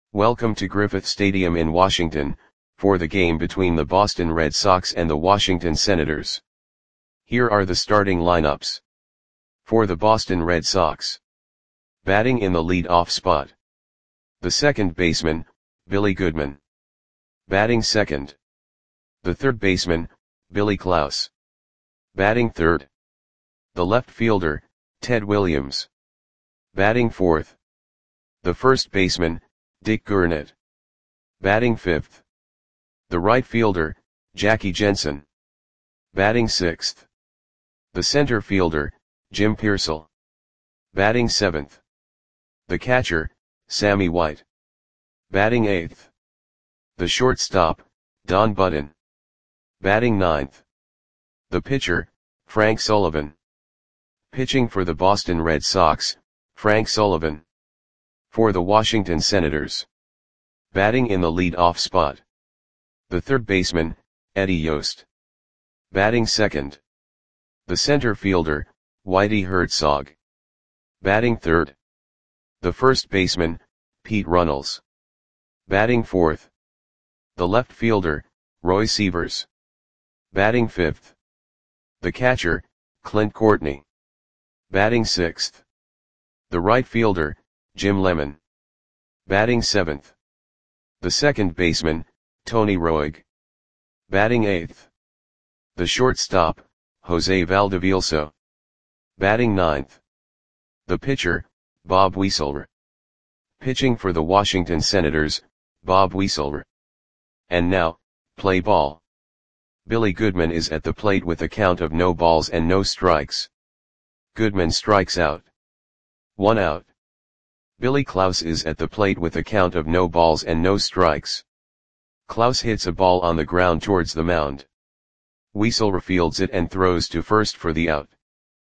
Welcome to Griffith Stadium in Washington, for the game between the Boston Red Sox and the Washington Senators. Here are the starting lineups. For the Boston Red Sox. Batting in the lead-off spot. The second baseman, Billy Goodman. Batting second. The third baseman, Billy Klaus. Batting third. The left fielder, Ted Williams. Batting fourth. The first baseman, Dick Gurnett. Batting fifth. The right fielder, Jackie Jensen. Batting sixth. The center fielder, Jim Piersall. Batting seventh. The catcher, Sammy White. Batting eighth. The shortstop, Don Budden. Batting ninth. The pitcher, Frank Sullivan. Pitching for the Boston Red Sox, Frank Sullivan. For the Washington Senators. Batting in the lead-off spot. The third baseman, Eddie Yost. Batting second. The center fielder, Whitey Herzog. Batting third. The first baseman, Pete Runnels. Batting fourth. The left fielder, Roy Sievers. Batting fifth. The catcher, Clint Courtney. Batting sixth. The right fielder, Jim Lemon. Batting seventh. The second baseman, Tony Roig. Batting eighth. The shortstop, Jose Valdevielso. Batting ninth. The pitcher, Bob Wieselr. Pitching for the Washington Senators, Bob Wieselr. And now, play ball. Billy Goodman is at the plate with a count of no balls and no strikes. Goodman strikes out. 1 out. Billy Klaus is at the plate with a count of no balls and no strikes. Klaus hits a ball on the ground towards the mound. Wieselr fields it and throws to first for the out.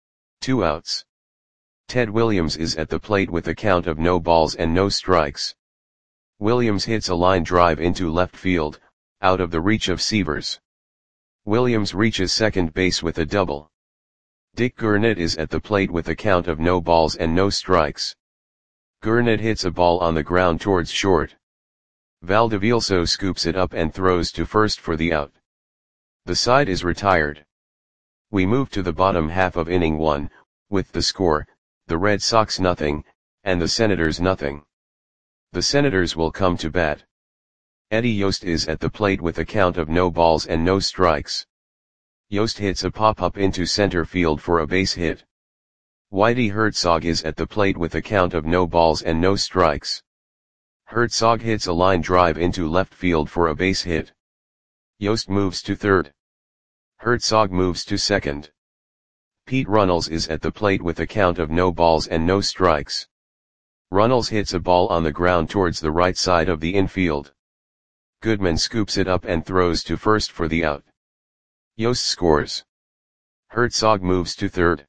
2 outs. Ted Williams is at the plate with a count of no balls and no strikes. Williams hits a line drive into left field, out of the reach of Sievers. Williams reaches second base with a double. Dick Gurnett is at the plate with a count of no balls and no strikes. Gurnett hits a ball on the ground towards short. Valdevielso scoops it up and throws to first for the out. The side is retired. We move to the bottom half of inning 1, with the score, the Red Sox nothing, and the Senators nothing. The Senators will come to bat. Eddie Yost is at the plate with a count of no balls and no strikes. Yost hits a pop-up into center field for a base hit. Whitey Herzog is at the plate with a count of no balls and no strikes. Herzog hits a line drive into left field for a base hit. Yost moves to third. Herzog moves to second. Pete Runnels is at the plate with a count of no balls and no strikes. Runnels hits a ball on the ground towards the right side of the infield. Goodman scoops it up and throws to first for the out. Yost scores. Herzog moves to third.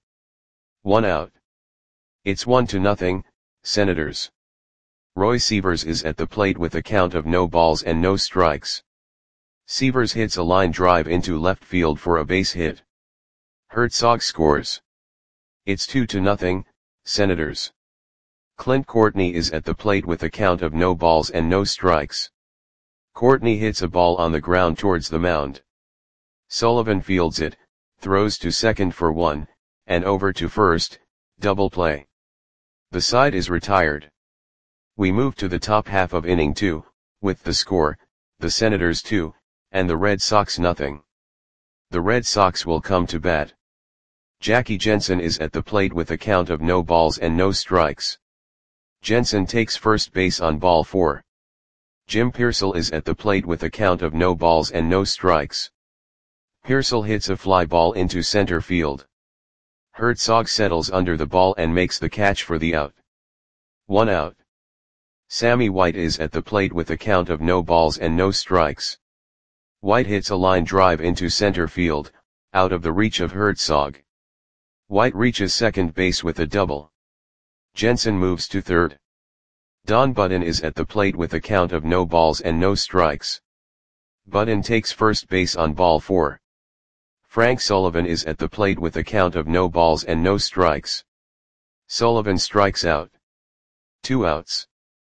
1 out. It's 1-0, Senators. Roy Sievers is at the plate with a count of no balls and no strikes. Sievers hits a line drive into left field for a base hit. Herzog scores. It's 2-0, Senators. Clint Courtney is at the plate with a count of no balls and no strikes. Courtney hits a ball on the ground towards the mound. Sullivan fields it, throws to second for 1, and over to first, double play. The side is retired. We move to the top half of inning 2, with the score, the Senators 2, and the Red Sox nothing. The Red Sox will come to bat. Jackie Jensen is at the plate with a count of no balls and no strikes. Jensen takes first base on ball 4. Jim Piersall is at the plate with a count of no balls and no strikes. Piersall hits a fly ball into center field. Herzog settles under the ball and makes the catch for the out. 1 out. Sammy White is at the plate with a count of no balls and no strikes. White hits a line drive into center field, out of the reach of Herzog. White reaches second base with a double. Jensen moves to third. Don Budden is at the plate with a count of no balls and no strikes. Budden takes first base on ball 4. Frank Sullivan is at the plate with a count of no balls and no strikes. Sullivan strikes out. 2 outs.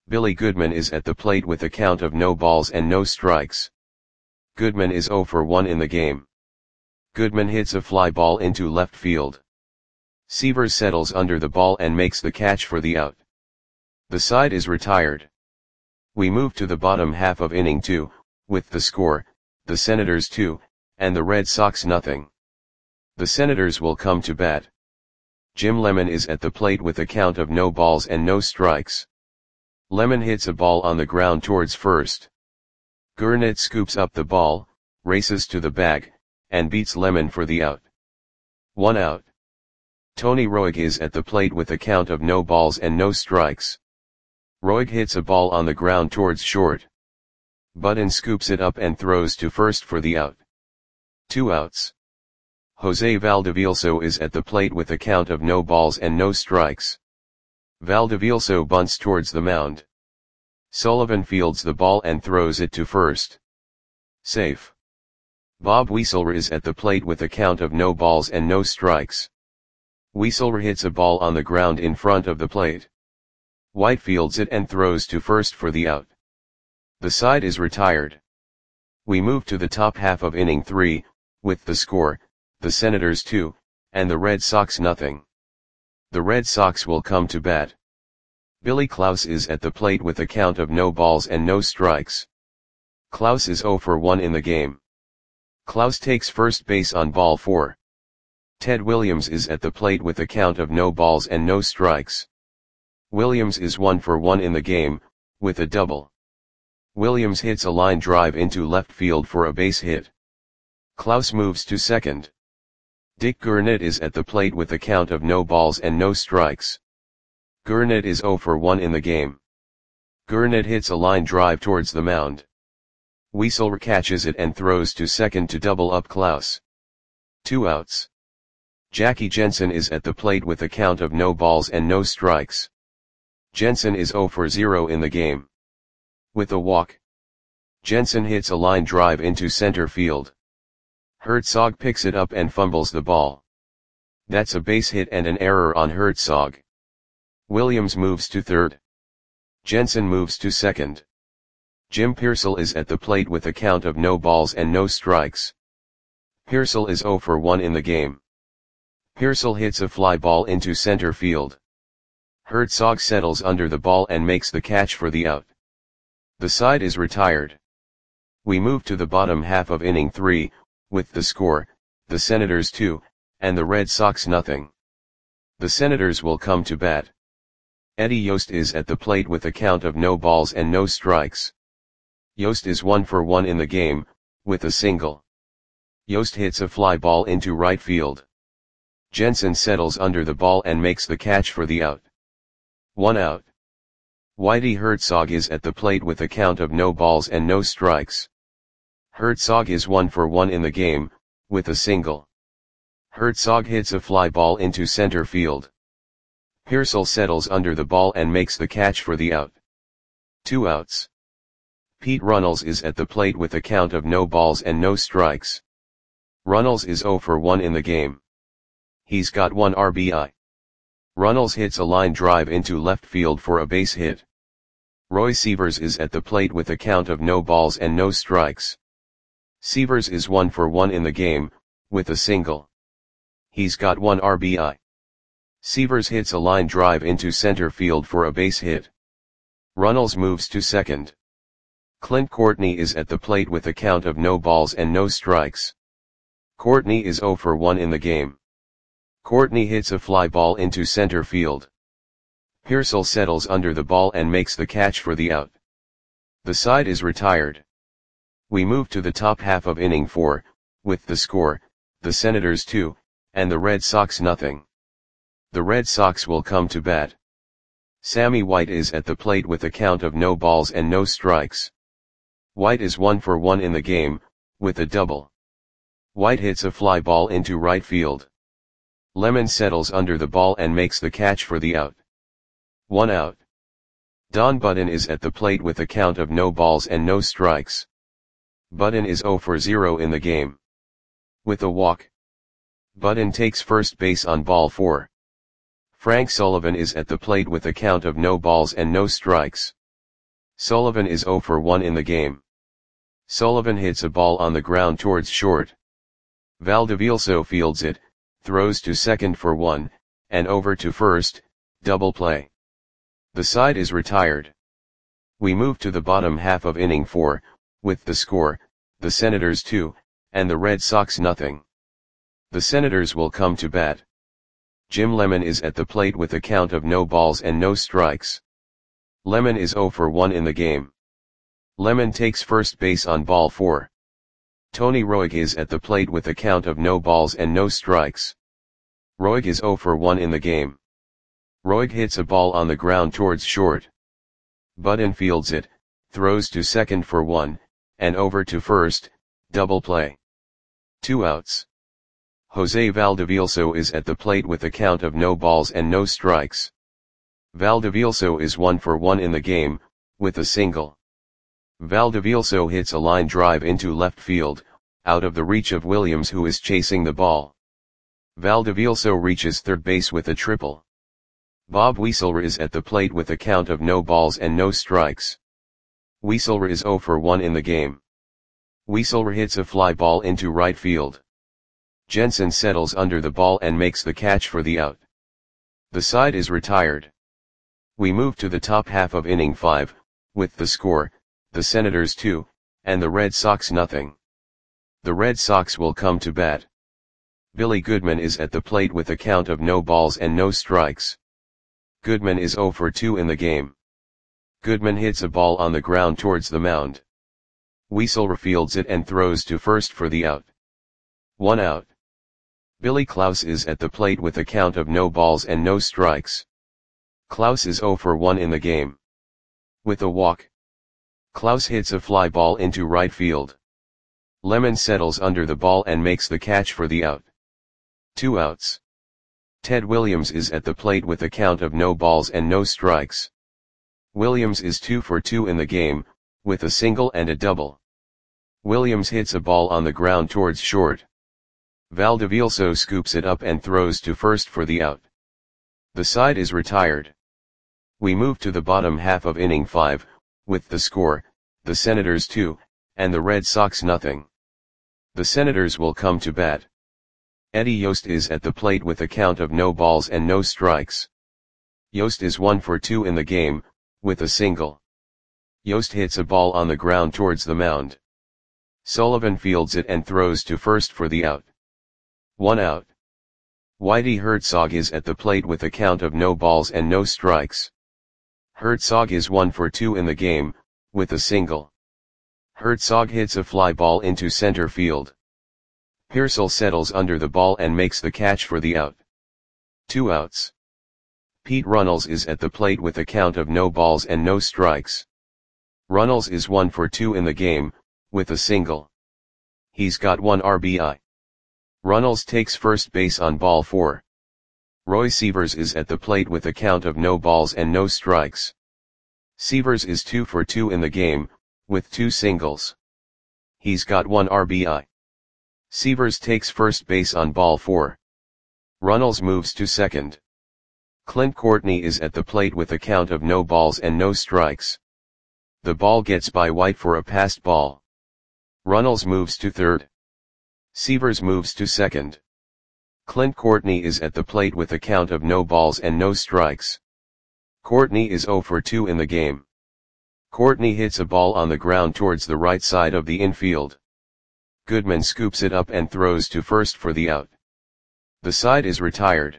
Billy Goodman is at the plate with a count of no balls and no strikes. Goodman is 0 for 1 in the game. Goodman hits a fly ball into left field. Sievers settles under the ball and makes the catch for the out. The side is retired. We move to the bottom half of inning 2, with the score, the Senators 2, and the Red Sox nothing. The Senators will come to bat. Jim Lemon is at the plate with a count of no balls and no strikes. Lemon hits a ball on the ground towards first. Gurnett scoops up the ball, races to the bag, and beats Lemon for the out. 1 out. Tony Roig is at the plate with a count of no balls and no strikes. Roig hits a ball on the ground towards short. Budden scoops it up and throws to first for the out. 2 outs. Jose Valdevielso is at the plate with a count of no balls and no strikes. Valdevielso bunts towards the mound. Sullivan fields the ball and throws it to first. Safe. Bob Wieselr is at the plate with a count of no balls and no strikes. Wieselr hits a ball on the ground in front of the plate. White fields it and throws to first for the out. The side is retired. We move to the top half of inning 3, with the score, the Senators 2, and the Red Sox nothing. The Red Sox will come to bat. Billy Klaus is at the plate with a count of no balls and no strikes. Klaus is 0 for 1 in the game. Klaus takes first base on ball 4. Ted Williams is at the plate with a count of no balls and no strikes. Williams is 1 for 1 in the game, with a double. Williams hits a line drive into left field for a base hit. Klaus moves to second. Dick Gurnett is at the plate with a count of no balls and no strikes. Gurnett is 0 for 1 in the game. Gurnett hits a line drive towards the mound. Wieselr catches it and throws to second to double up Klaus. 2 outs. Jackie Jensen is at the plate with a count of no balls and no strikes. Jensen is 0 for 0 in the game. With a walk, Jensen hits a line drive into center field. Herzog picks it up and fumbles the ball. That's a base hit and an error on Herzog. Williams moves to third. Jensen moves to second. Jim Piersall is at the plate with a count of no balls and no strikes. Piersall is 0 for 1 in the game. Piersall hits a fly ball into center field. Herzog settles under the ball and makes the catch for the out. The side is retired. We move to the bottom half of inning 3, with the score, the Senators 2, and the Red Sox nothing. The Senators will come to bat. Eddie Yost is at the plate with a count of no balls and no strikes. Yost is 1 for 1 in the game, with a single. Yost hits a fly ball into right field. Jensen settles under the ball and makes the catch for the out. 1 out. Whitey Herzog is at the plate with a count of no balls and no strikes. Herzog is 1 for 1 in the game, with a single. Herzog hits a fly ball into center field. Piersall settles under the ball and makes the catch for the out. 2 outs. Pete Runnels is at the plate with a count of no balls and no strikes. Runnels is 0 for 1 in the game. He's got 1 RBI. Runnels hits a line drive into left field for a base hit. Roy Sievers is at the plate with a count of no balls and no strikes. Sievers is 1 for 1 in the game, with a single. He's got 1 RBI. Sievers hits a line drive into center field for a base hit. Runnels moves to second. Clint Courtney is at the plate with a count of no balls and no strikes. Courtney is 0 for 1 in the game. Courtney hits a fly ball into center field. Piersall settles under the ball and makes the catch for the out. The side is retired. We move to the top half of inning 4, with the score, the Senators 2, and the Red Sox nothing. The Red Sox will come to bat. Sammy White is at the plate with a count of no balls and no strikes. White is 1 for 1 in the game, with a double. White hits a fly ball into right field. Lemon settles under the ball and makes the catch for the out. 1 out. Don Budden is at the plate with a count of no balls and no strikes. Budden is 0 for 0 in the game. With a walk, Budden takes first base on ball 4. Frank Sullivan is at the plate with a count of no balls and no strikes. Sullivan is 0 for 1 in the game. Sullivan hits a ball on the ground towards short. Valdivielso fields it, throws to second for 1, and over to first, double play. The side is retired. We move to the bottom half of inning 4, with the score, the Senators 2, and the Red Sox nothing. The Senators will come to bat. Jim Lemon is at the plate with a count of no balls and no strikes. Lemon is 0 for 1 in the game. Lemon takes first base on ball 4. Tony Roig is at the plate with a count of no balls and no strikes. Roig is 0 for 1 in the game. Roig hits a ball on the ground towards short. Budden fields it, throws to second for 1, and over to first, double play. 2 outs. Jose Valdivielso is at the plate with a count of no balls and no strikes. Valdivielso is 1 for 1 in the game, with a single. Valdivielso hits a line drive into left field, out of the reach of Williams, who is chasing the ball. Valdivielso reaches third base with a triple. Bob Wieselra is at the plate with a count of no balls and no strikes. Wieselra is 0 for 1 in the game. Wieselra hits a fly ball into right field. Jensen settles under the ball and makes the catch for the out. The side is retired. We move to the top half of inning 5, with the score, the Senators 2, and the Red Sox nothing. The Red Sox will come to bat. Billy Goodman is at the plate with a count of no balls and no strikes. Goodman is 0 for 2 in the game. Goodman hits a ball on the ground towards the mound. Wieselra fields it and throws to first for the out. 1 out. Billy Klaus is at the plate with a count of no balls and no strikes. Klaus is 0 for 1 in the game. With a walk. Klaus hits a fly ball into right field. Lemon settles under the ball and makes the catch for the out. 2 outs. Ted Williams is at the plate with a count of no balls and no strikes. Williams is 2 for 2 in the game, with a single and a double. Williams hits a ball on the ground towards short. Valdivielso scoops it up and throws to first for the out. The side is retired. We move to the bottom half of inning 5, with the score, the Senators 2, and the Red Sox nothing. The Senators will come to bat. Eddie Yost is at the plate with a count of no balls and no strikes. Yost is 1 for 2 in the game, with a single. Yost hits a ball on the ground towards the mound. Sullivan fields it and throws to first for the out. 1 out. Whitey Herzog is at the plate with a count of no balls and no strikes. Herzog is 1 for 2 in the game, with a single. Herzog hits a fly ball into center field. Pearsall settles under the ball and makes the catch for the out. 2 outs. Pete Runnels is at the plate with a count of no balls and no strikes. Runnels is 1 for 2 in the game, with a single. He's got 1 RBI. Runnels takes first base on ball 4. Roy Sievers is at the plate with a count of no balls and no strikes. Sievers is 2 for 2 in the game, with 2 singles. He's got 1 RBI. Sievers takes first base on ball 4. Runnels moves to second. Clint Courtney is at the plate with a count of no balls and no strikes. The ball gets by White for a passed ball. Runnels moves to third. Sievers moves to second. Clint Courtney is at the plate with a count of no balls and no strikes. Courtney is 0 for 2 in the game. Courtney hits a ball on the ground towards the right side of the infield. Goodman scoops it up and throws to first for the out. The side is retired.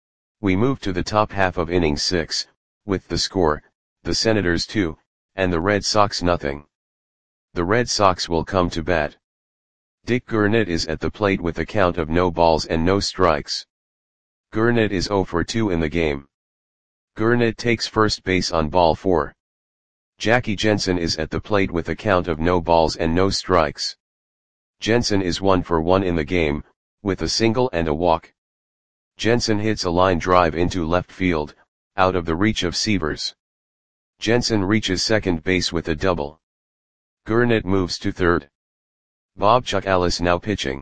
We move to the top half of inning 6, with the score, the Senators 2, and the Red Sox nothing. The Red Sox will come to bat. Dick Gurnett is at the plate with a count of no balls and no strikes. Gurnett is 0 for 2 in the game. Gurnett takes first base on ball 4. Jackie Jensen is at the plate with a count of no balls and no strikes. Jensen is 1 for 1 in the game, with a single and a walk. Jensen hits a line drive into left field, out of the reach of Sievers. Jensen reaches second base with a double. Gurnett moves to third. Bob Chuck Ellis now pitching.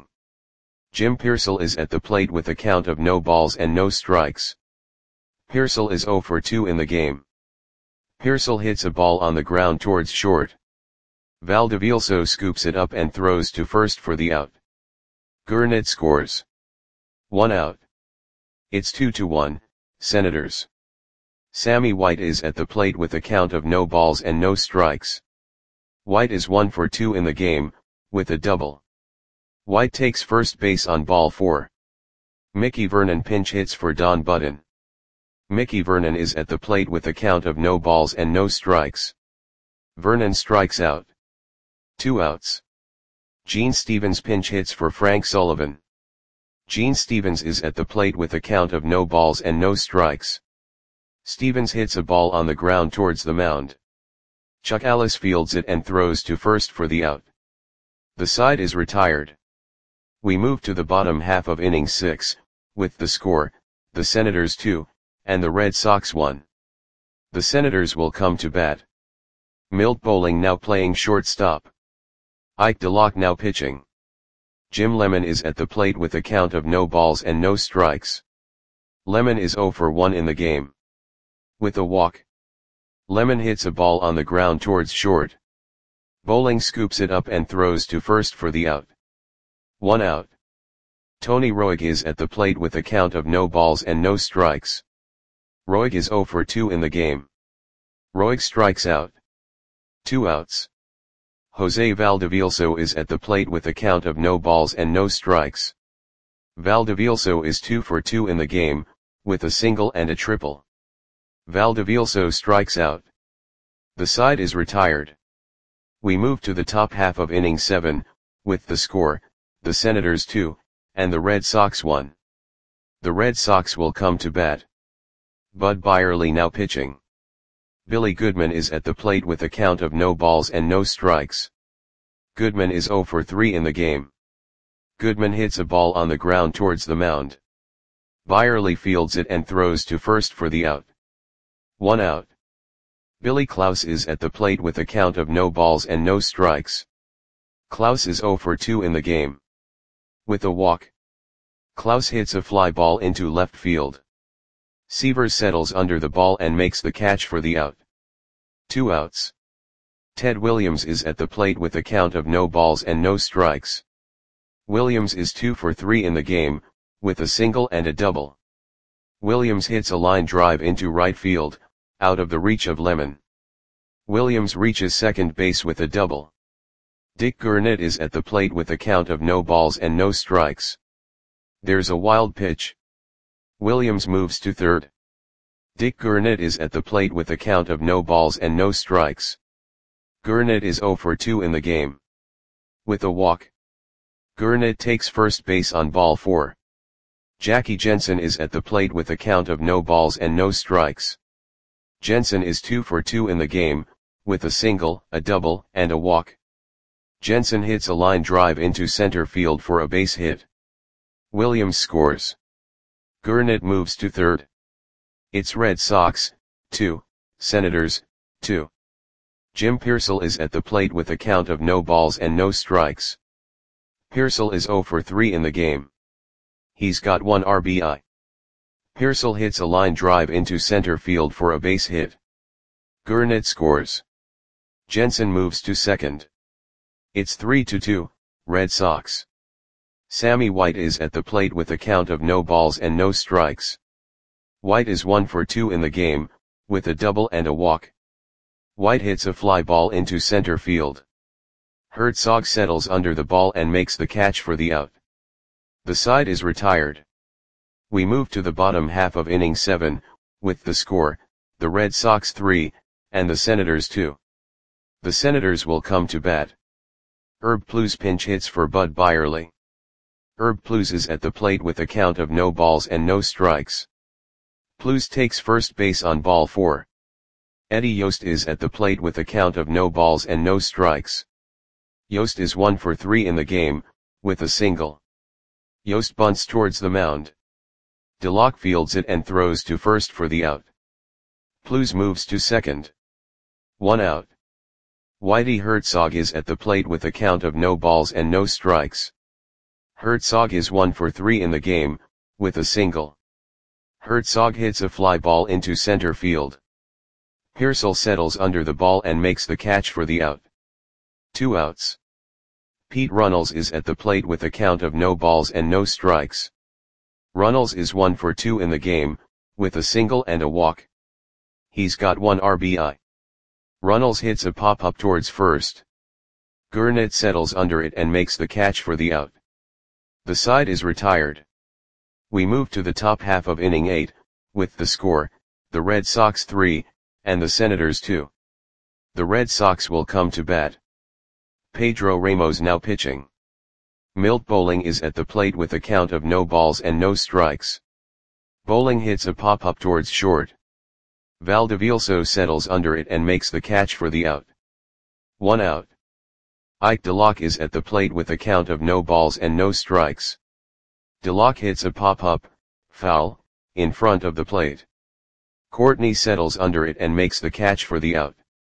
Jim Pearsall is at the plate with a count of no balls and no strikes. Pearsall is 0 for 2 in the game. Pearsall hits a ball on the ground towards short. Valdivielso scoops it up and throws to first for the out. Gurnet scores. 1 out. It's 2-1, Senators. Sammy White is at the plate with a count of no balls and no strikes. White is 1 for 2 in the game, with a double. White takes first base on ball 4. Mickey Vernon pinch hits for Don Button. Mickey Vernon is at the plate with a count of no balls and no strikes. Vernon strikes out. 2 outs. Gene Stevens pinch hits for Frank Sullivan. Gene Stevens is at the plate with a count of no balls and no strikes. Stevens hits a ball on the ground towards the mound. Chuck Ellis fields it and throws to first for the out. The side is retired. We move to the bottom half of inning 6, with the score, the Senators 2, and the Red Sox 1. The Senators will come to bat. Milt Bowling now playing shortstop. Ike DeLocke now pitching. Jim Lemon is at the plate with a count of no balls and no strikes. Lemon is 0 for 1 in the game. With a walk. Lemon hits a ball on the ground towards short. Bowling scoops it up and throws to first for the out. 1 out. Tony Roig is at the plate with a count of no balls and no strikes. Roig is 0 for 2 in the game. Roig strikes out. 2 outs. Jose Valdivielso is at the plate with a count of no balls and no strikes. Valdivielso is 2 for 2 in the game, with a single and a triple. Valdivielso strikes out. The side is retired. We move to the top half of inning 7, with the score, the Senators 2, and the Red Sox 1. The Red Sox will come to bat. Bud Byerly now pitching. Billy Goodman is at the plate with a count of no balls and no strikes. Goodman is 0 for 3 in the game. Goodman hits a ball on the ground towards the mound. Byerly fields it and throws to first for the out. 1 out. Billy Klaus is at the plate with a count of no balls and no strikes. Klaus is 0 for 2 in the game. With a walk. Klaus hits a fly ball into left field. Seavers settles under the ball and makes the catch for the out. 2 outs. Ted Williams is at the plate with a count of no balls and no strikes. Williams is 2 for 3 in the game, with a single and a double. Williams hits a line drive into right field, out of the reach of Lemon. Williams reaches second base with a double. Dick Gurnet is at the plate with a count of no balls and no strikes. There's a wild pitch. Williams moves to third. Dick Gurnet is at the plate with a count of no balls and no strikes. Gurnet is 0 for 2 in the game. With a walk. Gurnet takes first base on ball 4. Jackie Jensen is at the plate with a count of no balls and no strikes. Jensen is 2 for 2 in the game, with a single, a double, and a walk. Jensen hits a line drive into center field for a base hit. Williams scores. Gurnet moves to third. It's Red Sox, 2, Senators, 2. Jim Pearsall is at the plate with a count of no balls and no strikes. Pearsall is 0 for 3 in the game. He's got 1 RBI. Pearsall hits a line drive into center field for a base hit. Gurnet scores. Jensen moves to second. It's 3-2, Red Sox. Sammy White is at the plate with a count of no balls and no strikes. White is 1 for 2 in the game, with a double and a walk. White hits a fly ball into center field. Herzog settles under the ball and makes the catch for the out. The side is retired. We move to the bottom half of inning 7, with the score, the Red Sox 3, and the Senators 2. The Senators will come to bat. Herb Plews pinch hits for Bud Byerly. Herb Plews is at the plate with a count of no balls and no strikes. Plews takes first base on ball 4. Eddie Yost is at the plate with a count of no balls and no strikes. Yost is 1 for 3 in the game, with a single. Yost bunts towards the mound. DeLocke fields it and throws to first for the out. Plews moves to second. 1 out. Whitey Herzog is at the plate with a count of no balls and no strikes. Herzog is 1 for 3 in the game, with a single. Herzog hits a fly ball into center field. Hirschel settles under the ball and makes the catch for the out. 2 outs. Pete Runnels is at the plate with a count of no balls and no strikes. Runnels is 1 for 2 in the game, with a single and a walk. He's got 1 RBI. Runnels hits a pop-up towards first. Gurnett settles under it and makes the catch for the out. The side is retired. We move to the top half of inning 8, with the score, the Red Sox 3, and the Senators 2. The Red Sox will come to bat. Pedro Ramos now pitching. Milt Bowling is at the plate with a count of no balls and no strikes. Bowling hits a pop-up towards short. Valdevilso settles under it and makes the catch for the out. 1 out. Ike DeLocke is at the plate with a count of no balls and no strikes. DeLocke hits a pop-up, foul, in front of the plate. Courtney settles under it and makes the catch for the out.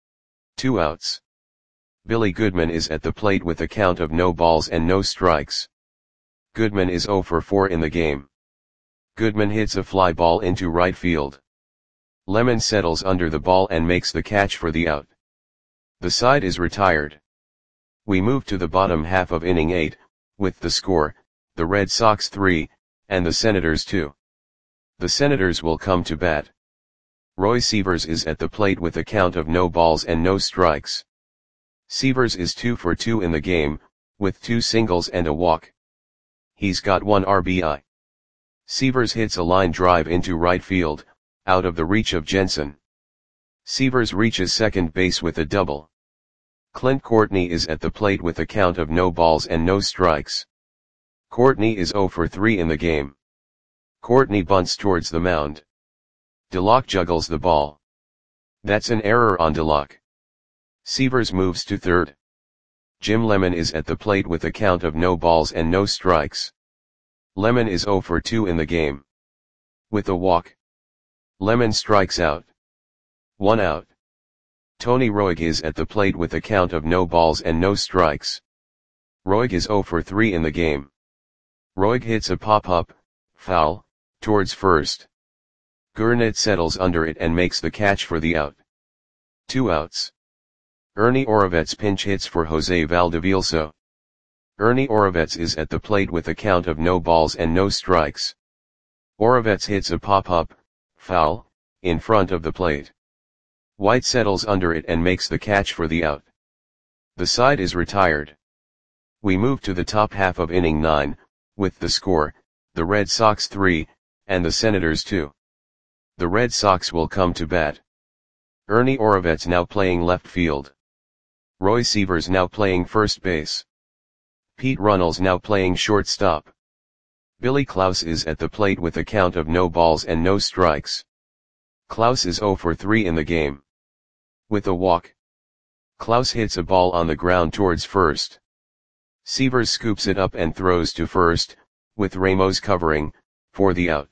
2 outs. Billy Goodman is at the plate with a count of no balls and no strikes. Goodman is 0 for 4 in the game. Goodman hits a fly ball into right field. Lemon settles under the ball and makes the catch for the out. The side is retired. We move to the bottom half of inning 8, with the score, the Red Sox 3, and the Senators 2. The Senators will come to bat. Roy Sievers is at the plate with a count of no balls and no strikes. Sievers is 2 for 2 in the game, with 2 singles and a walk. He's got 1 RBI. Sievers hits a line drive into right field, out of the reach of Jensen. Sievers reaches second base with a double. Clint Courtney is at the plate with a count of no balls and no strikes. Courtney is 0 for 3 in the game. Courtney bunts towards the mound. DeLocke juggles the ball. That's an error on DeLocke. Sievers moves to third. Jim Lemon is at the plate with a count of no balls and no strikes. Lemon is 0 for 2 in the game. With a walk. Lemon strikes out. 1 out. Tony Roig is at the plate with a count of no balls and no strikes. Roig is 0 for 3 in the game. Roig hits a pop-up, foul, towards first. Gurnett settles under it and makes the catch for the out. 2 outs. Ernie Orovets pinch hits for Jose Valdevilso. Ernie Orovets is at the plate with a count of no balls and no strikes. Orovets hits a pop-up, foul, in front of the plate. White settles under it and makes the catch for the out. The side is retired. We move to the top half of inning 9, with the score, the Red Sox 3, and the Senators 2. The Red Sox will come to bat. Ernie Orovets now playing left field. Roy Sievers now playing first base. Pete Runnels now playing shortstop. Billy Klaus is at the plate with a count of no balls and no strikes. Klaus is 0 for 3 in the game. With a walk. Klaus hits a ball on the ground towards first. Sievers scoops it up and throws to first, with Ramos covering, for the out.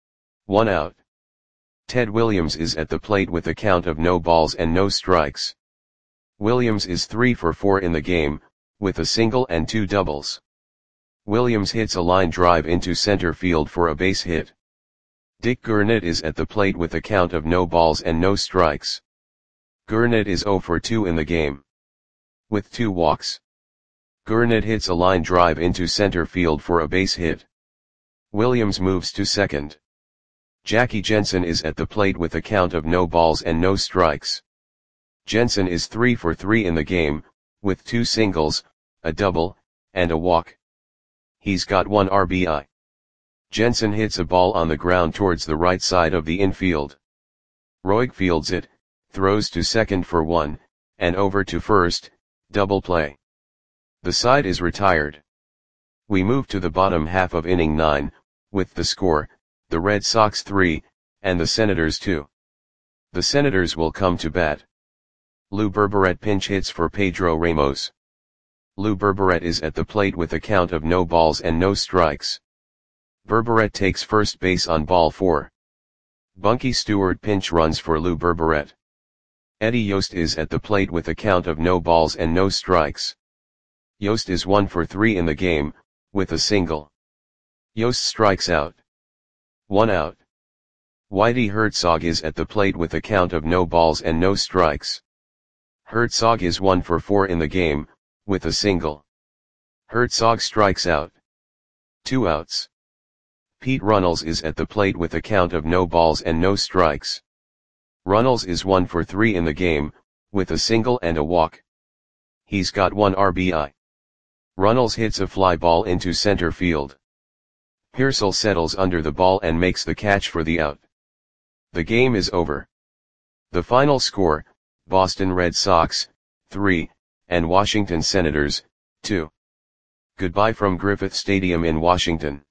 1 out. Ted Williams is at the plate with a count of no balls and no strikes. Williams is 3 for 4 in the game, with a single and 2 doubles. Williams hits a line drive into center field for a base hit. Dick Gurnett is at the plate with a count of no balls and no strikes. Gurnett is 0 for 2 in the game. With 2 walks. Gurnett hits a line drive into center field for a base hit. Williams moves to second. Jackie Jensen is at the plate with a count of no balls and no strikes. Jensen is 3 for 3 in the game, with 2 singles, a double, and a walk. He's got 1 RBI. Jensen hits a ball on the ground towards the right side of the infield. Roig fields it, throws to second for 1, and over to first, double play. The side is retired. We move to the bottom half of inning 9, with the score, the Red Sox 3, and the Senators 2. The Senators will come to bat. Lou Berberet pinch hits for Pedro Ramos. Lou Berberet is at the plate with a count of no balls and no strikes. Berberet takes first base on ball 4. Bunky Stewart pinch runs for Lou Berberet. Eddie Yost is at the plate with a count of no balls and no strikes. Yost is 1 for 3 in the game, with a single. Yost strikes out. 1 out. Whitey Herzog is at the plate with a count of no balls and no strikes. Herzog is 1 for 4 in the game, with a single. Herzog strikes out. 2 outs. Pete Runnels is at the plate with a count of no balls and no strikes. Runnels is 1 for 3 in the game, with a single and a walk. He's got 1 RBI. Runnels hits a fly ball into center field. Pearsall settles under the ball and makes the catch for the out. The game is over. The final score, Boston Red Sox, 3, and Washington Senators, 2. Goodbye from Griffith Stadium in Washington.